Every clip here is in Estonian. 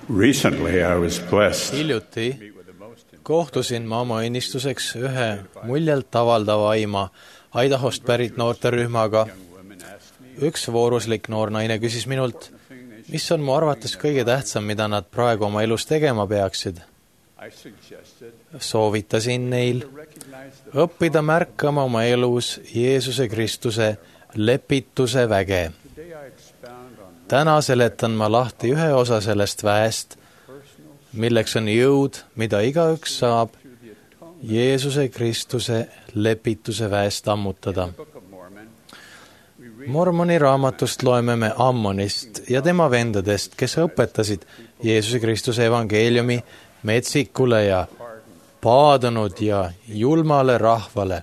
Recently I was blessed hiljuti kohtusin ma oma õnnistuseks ühe muljelt avaldava Idahost pärit noorterühmaga. Üks vooruslik noor naine küsis minult, mis on mu arvates kõige tähtsam, mida nad praegu oma elus tegema peaksid. Soovitasin neil õppida märkama oma elus Jeesuse Kristuse lepituse väge. Täna seletan ma lahti ühe osa sellest väest, milleks on jõud, mida igaüks saab Jeesuse Kristuse lepituse väest ammutada. Mormoni raamatust loeme me Ammonist ja tema vendadest, kes õpetasid Jeesuse Kristuse evangeeliumi metsikule ja paadunud ja julmale rahvale.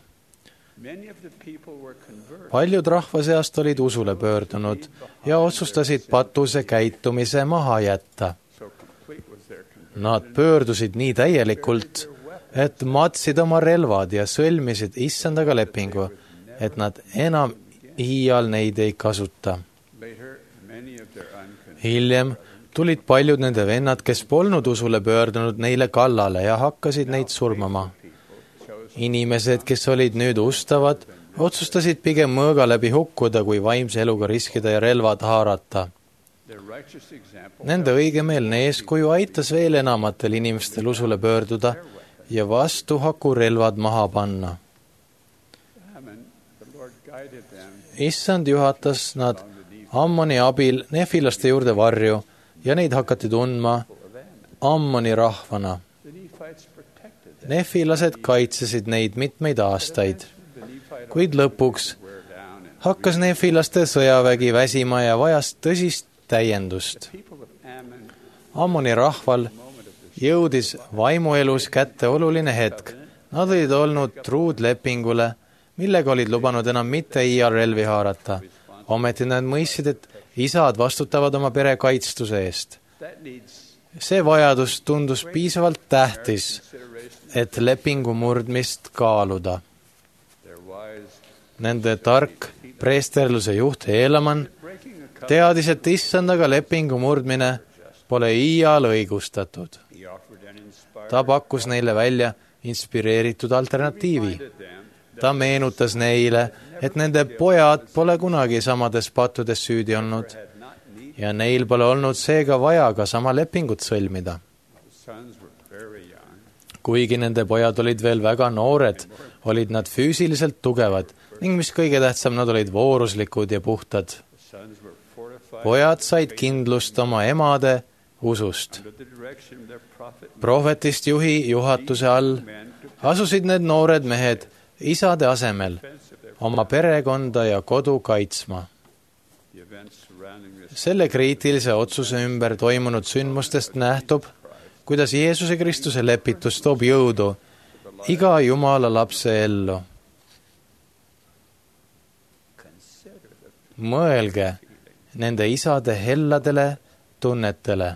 Paljud rahva seast olid usule pöördunud ja otsustasid patuse käitumise maha jätta. Nad pöördusid nii täielikult, et matsid oma relvad ja sõlmisid issandaga lepingu, et nad enam iial neid ei kasuta. Hiljem tulid paljud nende vennad, kes polnud usule pöördunud, neile kallale ja hakkasid neid surmama. Inimesed, kes olid nüüd ustavad, otsustasid pigem mõõga läbi hukkuda, kui vaimse eluga riskida ja relvad haarata. Nende õigemeelne eeskuju aitas veel enamatel inimestel usule pöörduda ja vastuhakurelvad maha panna. Issand juhatas nad Ammoni abil nefilaste juurde varju ja neid hakati tundma Ammoni rahvana. Nefilased kaitsesid neid mitmeid aastaid, kuid lõpuks hakkas nefilaste sõjavägi väsima ja vajas tõsist täiendust. Ammoni rahval jõudis vaimuelus kätte oluline hetk. Nad olid olnud truud lepingule, millega olid lubanud enam mitte iial relvi haarata. Ometi nad mõistsid, et isad vastutavad oma pere kaitstuse eest. See vajadus tundus piisavalt tähtis, et lepingu murdmist kaaluda. Nende tark preesterluse juht Eelaman teadis, et issandaga lepingu murdmine pole iial õigustatud. Ta pakkus neile välja inspireeritud alternatiivi. Ta meenutas neile, et nende pojad pole kunagi samades pattudes süüdi olnud ja neil pole olnud seega vaja ka sama lepingut sõlmida. Kuigi nende pojad olid veel väga noored, olid nad füüsiliselt tugevad ning mis kõige tähtsam, nad olid vooruslikud ja puhtad. Pojad said kindlust oma emade usust. Prohvetist juhi juhatuse all asusid need noored mehed isade asemel oma perekonda ja kodu kaitsma. Selle kriitilise otsuse ümber toimunud sündmustest nähtub, kuidas Jeesuse Kristuse lepitus toob jõudu iga Jumala lapse ellu. Mõelge nende isade helladele tunnetele.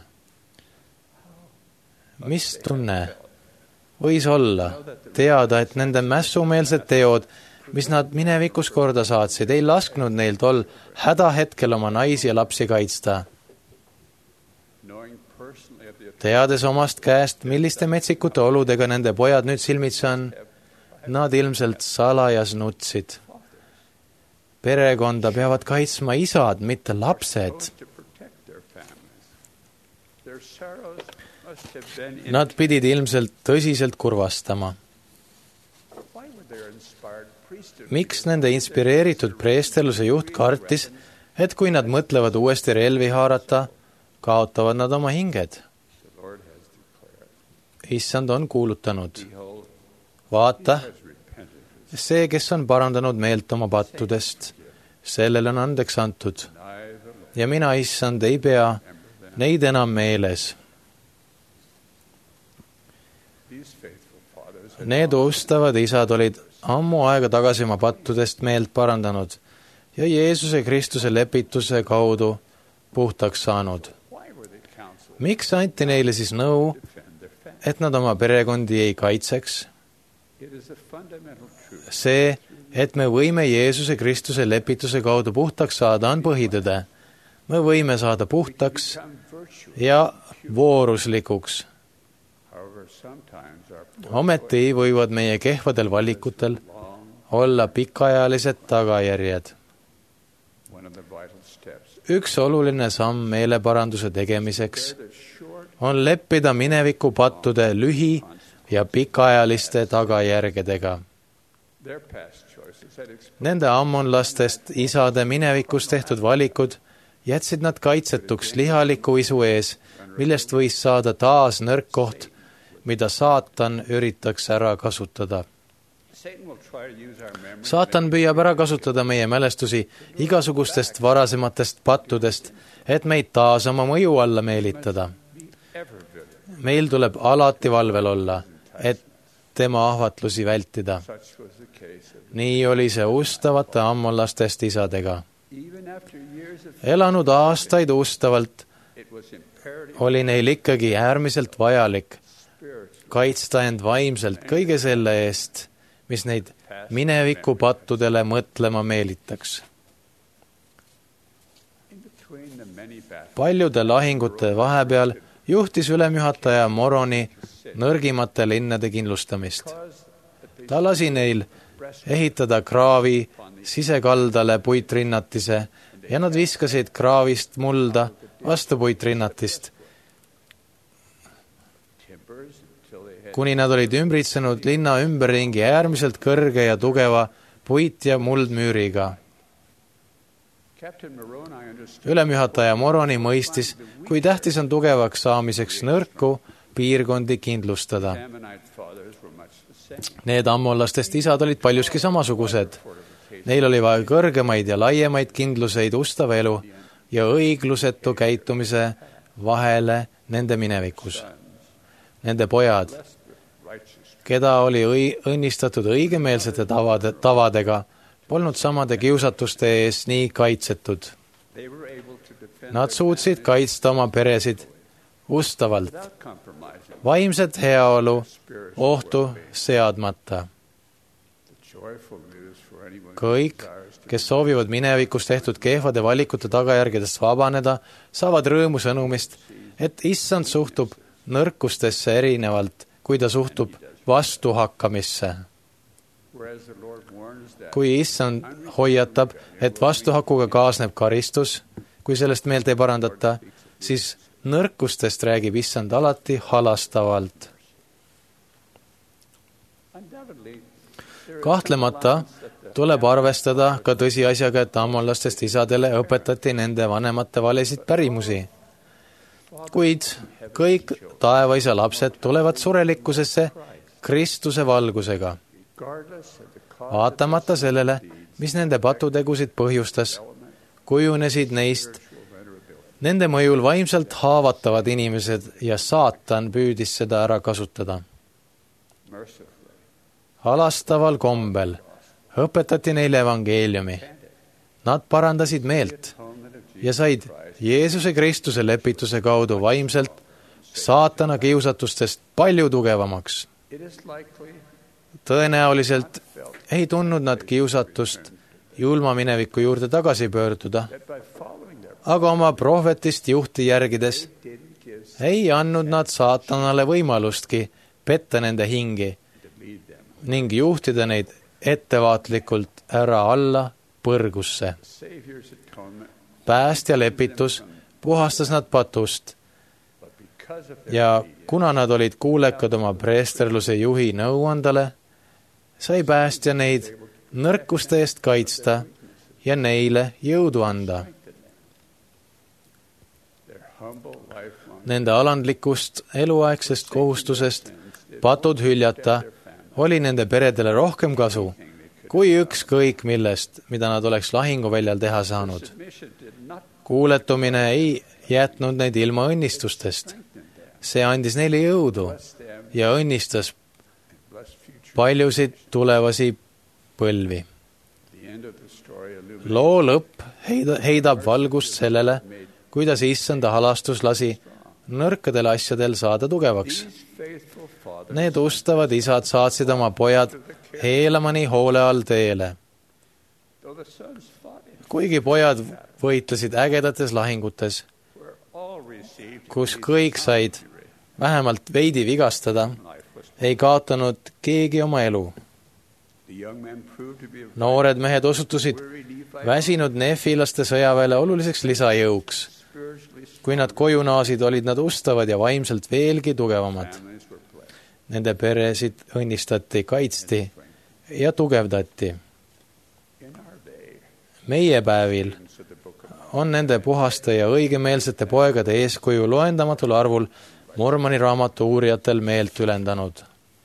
Mis tunne võis olla teada, et nende mässumeelsed teod, mis nad minevikus korda saatsid, ei lasknud neil tol hädahetkel oma naisi ja lapsi kaitsta. Teades omast käest, milliste metsikute oludega nende pojad nüüd silmitsi on, nad ilmselt salajas nutsid. Perekonda peavad kaitsma isad, mitte lapsed. Nad pidid ilmselt tõsiselt kurvastama. Miks nende inspireeritud preesterluse juht kartis, et kui nad mõtlevad uuesti relvi haarata, kaotavad nad oma hinged? Issand on kuulutanud. Vaata, see, kes on parandanud meelt oma pattudest, sellele on andeks antud. Ja mina, issand, ei pea neid enam meeles. Need ustavad isad olid ammu aega tagasi oma pattudest meelt parandanud ja Jeesuse Kristuse lepituse kaudu puhtaks saanud. Miks anti neile siis nõu, et nad oma perekondi ei kaitseks? See, et me võime Jeesuse Kristuse lepituse kaudu puhtaks saada, on põhitõde. Me võime saada puhtaks ja vooruslikuks. Ometi võivad meie kehvadel valikutel olla pikaajalised tagajärjed. Üks oluline samm meeleparanduse tegemiseks on leppida mineviku pattude lühi- ja pikaajaliste tagajärgedega. Nende ammonlastest isade minevikus tehtud valikud jätsid nad kaitsetuks lihaliku isu ees, millest võis saada taas nõrk koht, mida saatan üritaks ära kasutada. Saatan püüab ära kasutada meie mälestusi igasugustest varasematest pattudest, et meid taas oma mõju alla meelitada. Meil tuleb alati valvel olla, et tema ahvatlusi vältida. Nii oli see ustavate ammonlastest isadega. Elanud aastaid ustavalt oli neil ikkagi äärmiselt vajalik kaitsta end vaimselt kõige selle eest, mis neid mineviku pattudele mõtlema meelitaks. Paljude lahingute vahepeal juhtis ülemjuhataja Moroni nõrgimate linnade kindlustamist. Ta lasi neil ehitada kraavi sisekaldale puitrinnatise ja nad viskasid kraavist mulda vastu puitrinnatist, kuni nad olid ümbritsenud linna ümberringi äärmiselt kõrge ja tugeva puit- ja muldmüüriga. Ülemjuhataja Moroni mõistis, kui tähtis on tugevaks saamiseks nõrku piirkondi kindlustada. Need ammonlastest isad olid paljuski samasugused. Neil oli vaja kõrgemaid ja laiemaid kindluseid ustava elu ja õiglusetu käitumise vahele nende minevikus. Nende pojad, keda oli õnnistatud õigemeelsete tavadega, polnud samade kiusatuste ees nii kaitsetud. Nad suutsid kaitsta oma peresid ustavalt, vaimset heaolu ohtu seadmata. Kõik, kes soovivad minevikus tehtud kehvade valikute tagajärgedest vabaneda, saavad rõõmu sõnumist, et issand suhtub nõrkustesse erinevalt, kui ta suhtub vastuhakkamisse. Kui issand hoiatab, et vastuhakuga kaasneb karistus, kui sellest meelt ei parandata, siis nõrkustest räägib issand alati halastavalt. Kahtlemata tuleb arvestada ka tõsiasjaga, et ammonlastest isadele õpetati nende vanemate valesid pärimusi. Kuid kõik taevaisa lapsed tulevad surelikkusesse Kristuse valgusega. Vaatamata sellele, mis nende patutegusid põhjustas, kujunesid neist nende mõjul vaimselt haavatavad inimesed ja saatan püüdis seda ära kasutada. Halastaval kombel õpetati neile evangeeliumi. Nad parandasid meelt ja said Jeesuse Kristuse lepituse kaudu vaimselt saatana kiusatustest palju tugevamaks. Tõenäoliselt ei tundnud nad kiusatust julma mineviku juurde tagasi pöörduda, aga oma prohvetist juhti järgides ei andnud nad saatanale võimalustki petta nende hingi ning juhtida neid ettevaatlikult ära alla põrgusse. Päästja lepitus puhastas nad patust ja kuna nad olid kuulekad oma preesterluse juhi nõuandale, sai päästja neid nõrkuste eest kaitsta ja neile jõudu anda. Nende alandlikust eluaegsest kohustusest patud hüljata oli nende peredele rohkem kasu, kui ükskõik millest, mida nad oleks lahinguväljal teha saanud. Kuuletumine ei jätnud neid ilma õnnistustest. See andis neile jõudu ja õnnistas paljusid tulevasi põlvi. Loo lõpp heidab valgust sellele, kuidas issanda halastus lasi nõrkadel asjadel saada tugevaks. Need ustavad isad saatsid oma pojad heelamani hoole all teele. Kuigi pojad võitlesid ägedates lahingutes, kus kõik said vähemalt veidi vigastada, ei kaotanud keegi oma elu. Noored mehed osutusid väsinud nefilaste sõjaväele oluliseks lisajõuks. Kui nad koju naasid, olid nad ustavad ja vaimselt veelgi tugevamad. Nende peresid õnnistati, kaitsti ja tugevdati. Meie päevil on nende puhaste ja õigemeelsete poegade eeskuju loendamatul arvul Mormoni raamatu uurijatel meelt ülendanud.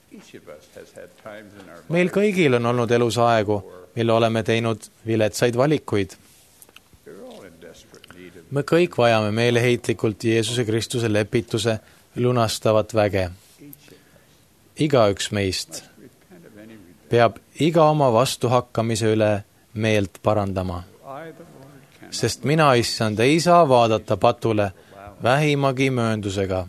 Meil kõigil on olnud elus aegu, mille oleme teinud viletsaid valikuid. Me kõik vajame meeleheitlikult Jeesuse Kristuse lepituse lunastavat väge. Igaüks meist peab iga oma vastuhakkamise üle meelt parandama. Sest mina, issand, ei saa vaadata patule vähimagi mööndusega.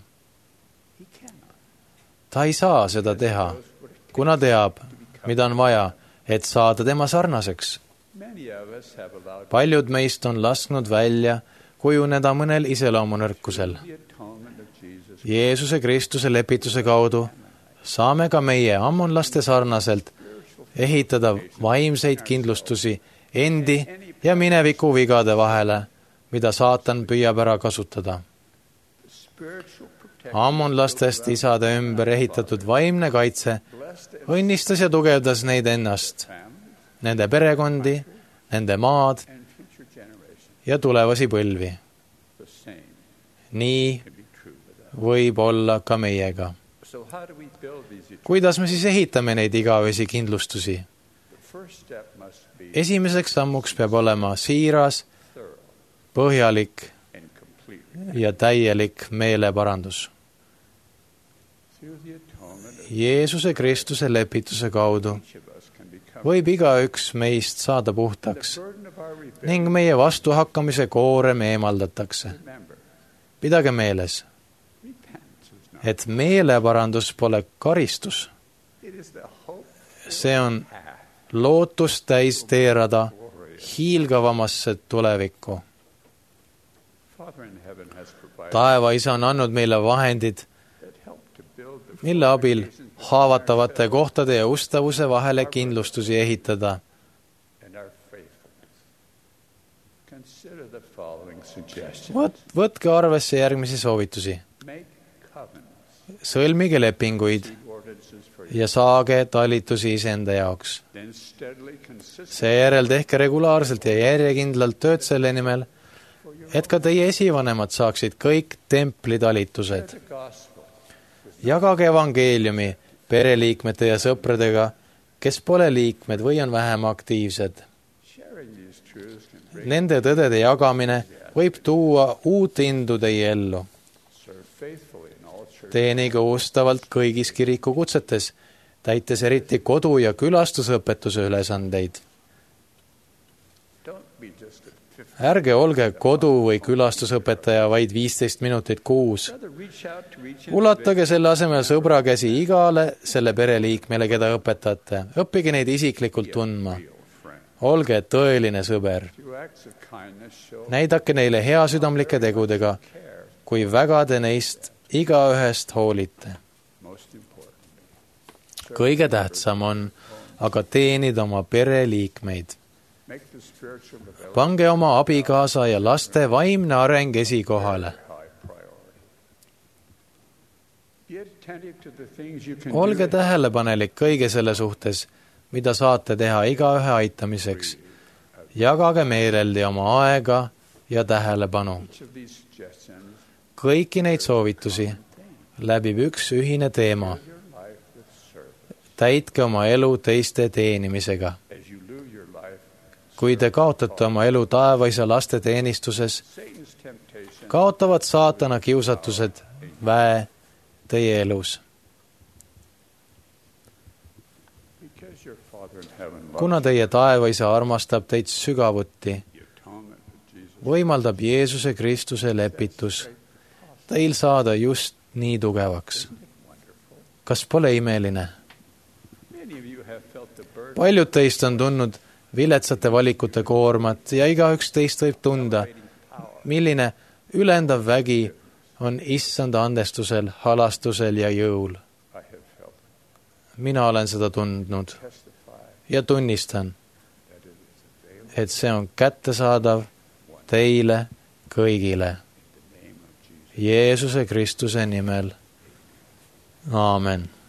Ta ei saa seda teha, kuna teab, mida on vaja, et saada tema sarnaseks. Paljud meist on lasknud välja kujuneda mõnel iseloomunõrkusel. Jeesuse Kristuse lepituse kaudu saame ka meie ammonlaste sarnaselt ehitada vaimseid kindlustusi endi ja mineviku vigade vahele, mida saatan püüab ära kasutada. Ammonlastest isade ümber ehitatud vaimne kaitse õnnistas ja tugevdas neid ennast, nende perekondi, nende maad ja tulevasi põlvi. Nii võib olla ka meiega. Kuidas me siis ehitame neid igavesi kindlustusi? Esimeseks sammuks peab olema siiras, põhjalik ja täielik meeleparandus. Jeesuse Kristuse lepituse kaudu võib igaüks meist saada puhtaks ning meie vastuhakkamise koorem eemaldatakse. Pidage meeles, et meeleparandus pole karistus. See on lootust täis teerada hiilgavamasse tulevikku. Taevaisa on andnud meile vahendid, mille abil haavatavate kohtade ja ustavuse vahele kindlustusi ehitada. Võtke arvesse järgmisi soovitusi. Sõlmige lepinguid ja saage talitusi iseenda jaoks. Seejärel tehke regulaarselt ja järjekindlalt tööd selle nimel, et ka teie esivanemad saaksid kõik templitalitused. Jagage evangeeliumi pereliikmete ja sõpradega, kes pole liikmed või on vähem aktiivsed. Nende tõdede jagamine võib tuua uut indu teie ellu. Teenige ustavalt kõigis kirikukutsetes, täites eriti kodu- ja külastusõpetuse ülesandeid. Ärge olge kodu- või külastusõpetaja vaid 15 minutit kuus. Ulatage selle asemel sõbra käsi igale selle pereliikmele, keda õpetate. Õppige neid isiklikult tundma. Olge tõeline sõber. Näidake neile heasüdamlike tegudega, kui väga te neist igaühest hoolite. Kõige tähtsam on aga teenida oma pereliikmeid. Pange oma abikaasa ja laste vaimne areng esikohale. Olge tähelepanelik kõige selle suhtes, mida saate teha igaühe aitamiseks. Jagage meeleldi oma aega ja tähelepanu. Kõiki neid soovitusi läbib üks ühine teema. Täitke oma elu teiste teenimisega. Kui te kaotate oma elu taevaisa laste teenistuses, kaotavad saatana kiusatused väe teie elus. Kuna teie taevaisa armastab teid sügavuti, võimaldab Jeesuse Kristuse lepitus teil saada just nii tugevaks. Kas pole imeline? Paljud teist on tundnud viletsate valikute koormat ja igaüks teist võib tunda, milline ülendav vägi on issanda andestusel, halastusel ja jõul. mina olen seda tundnud ja tunnistan, et see on kättesaadav teile kõigile. Jeesuse Kristuse nimel. Aamen.